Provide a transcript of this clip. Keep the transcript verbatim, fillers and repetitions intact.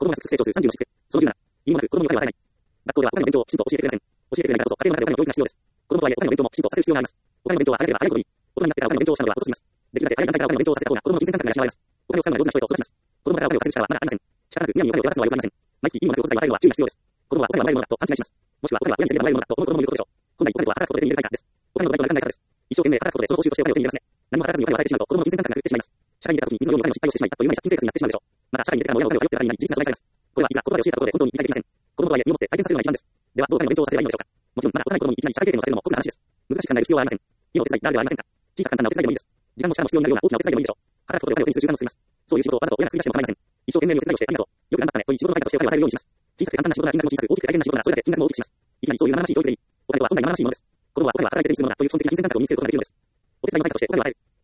が成長するさんじゅうの質。そのじゅうなな、意味もなく子供にお金は与えない。学校ではお金の勉強をきちんと教えてくれません。教えてくれないからこそ、家庭の中でお金の教育が必要です。子供とはいえお金の勉強もきちんとさせる必要があります。お金の勉強は早ければ早いほどいい。大人になってからお金の勉強をしたのは遅すぎます。できるだけ早い段階からお金の勉強をさせた方が子供の金銭感覚が養われます。お金を使うのが上手な人へと育ちます。子供からお金を稼ぐ力はまだありません。仕方なくむやみにお金を手放すのは良くありません。毎月意味もなくお小遣いを与えるのは注意が必要です。子供はお金はもらえるものだと勘違いします。もしくはお金は親にせげてもらえるものだと思う子供もいることでしょう。本来お金とは働くことで手に入れたいからです。お金のバイトはなかなかないからです。一生懸命働くことでその報酬としてお金を手に入れますね。何も働かずにお金を与えてしまうと子供の金銭感覚が狂ってしまいます。社会に出た時に水のようにお金の失敗をしてしまい、あっという間に借金生活になってしまうでしょう。また社会に出てからも親のお金を頼っている間に事実が阻害されます。これはいくら言葉で教えたことで本当に理解できません。子供とはいえ身をもって体験させるのが一番です。ではどうお金の勉強をさせればいいのでしょうか。もちろんまだ幼い子供にいきなり社会経験をさせるのも酷な話です。難しく考える必要はありません。家のお手伝いならではありませんか。小さく簡単なお手伝いでもいいです。時間も力も必要になるような大きなお手伝いでもいいでしょう。働くことでお金を手にする習慣を作ります。そういう仕事をあなたと親が作り出しても構いません。一生懸命にお手伝いをしてありがとう。よく頑張ったねという仕事の対価としてお金を与えるようにします。小さく簡単な仕事なら金額も小さく、大きくて大変な仕事ならそれだけ金額も大きくします。いきなりそういう生々しい教育でいい。お金は本来生々しいものです。子供はお金は働いて手にするものだという基本的な金銭感覚を身につけることができるのです。お手伝いの対価としてお金を与える。